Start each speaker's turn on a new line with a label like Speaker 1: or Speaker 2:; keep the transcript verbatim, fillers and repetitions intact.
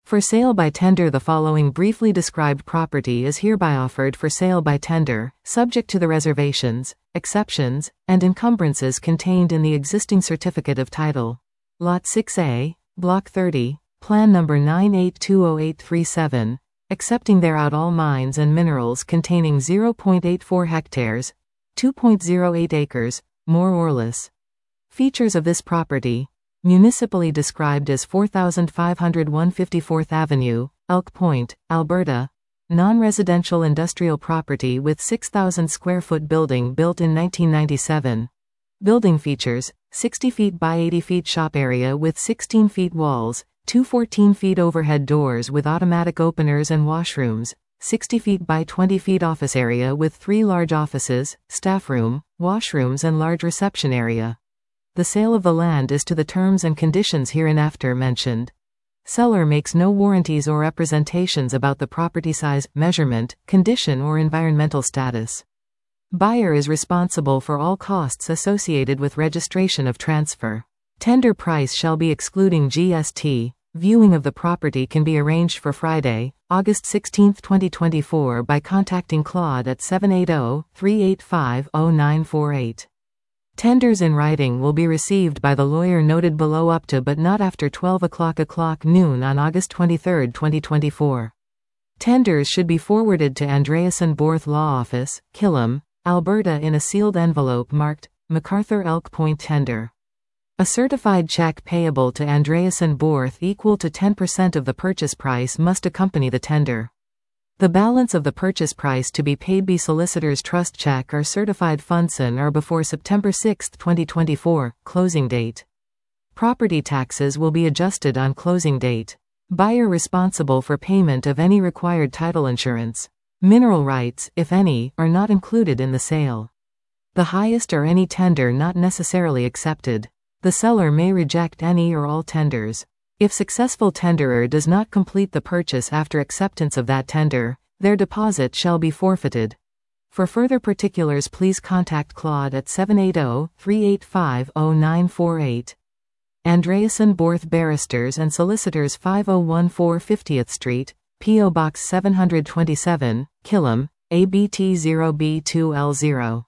Speaker 1: For sale by tender. The following briefly described property is hereby offered for sale by tender, subject to the reservations, exceptions, and encumbrances contained in the existing certificate of title. Lot six A, Block thirty, Plan number nine eight two zero eight three seven, excepting thereout all mines and minerals containing zero point eight four hectares, two point zero eight acres, more or less. Features of this property. Municipally described as four thousand five hundred one hundred fifty-fourth Avenue, Elk Point, Alberta. Non-residential industrial property with six thousand square foot building built in nineteen ninety-seven. Building features, sixty feet by eighty feet shop area with sixteen feet walls, two fourteen feet overhead doors with automatic openers and washrooms, sixty feet by twenty feet office area with three large offices, staff room, washrooms and large reception area. The sale of the land is to the terms and conditions hereinafter mentioned. Seller makes no warranties or representations about the property size, measurement, condition or environmental status. Buyer is responsible for all costs associated with registration of transfer. Tender price shall be excluding G S T. Viewing of the property can be arranged for Friday, August sixteenth twenty twenty-four by contacting Claude at seven eight zero, three eight five, zero nine four eight. Tenders in writing will be received by the lawyer noted below up to but not after twelve o'clock o'clock noon on August twenty-third twenty twenty-four. Tenders should be forwarded to Andreasen Borth Law Office, Killam, Alberta in a sealed envelope marked, MacArthur Elk Point Tender. A certified check payable to Andreasen Borth equal to ten percent of the purchase price must accompany the tender. The balance of the purchase price to be paid by solicitor's trust check or certified fundson or before September sixth twenty twenty-four, closing date. Property taxes will be adjusted on closing date. Buyer responsible for payment of any required title insurance. Mineral rights, if any, are not included in the sale. The highest or any tender not necessarily accepted. The seller may reject any or all tenders. If successful tenderer does not complete the purchase after acceptance of that tender, their deposit shall be forfeited. For further particulars please contact Claude at seven eight zero, three eight five, zero nine four eight. Andreasen Borth Barristers and Solicitors five oh one four fiftieth Street, P O Box seven twenty-seven, Killam, A B T zero B two L zero.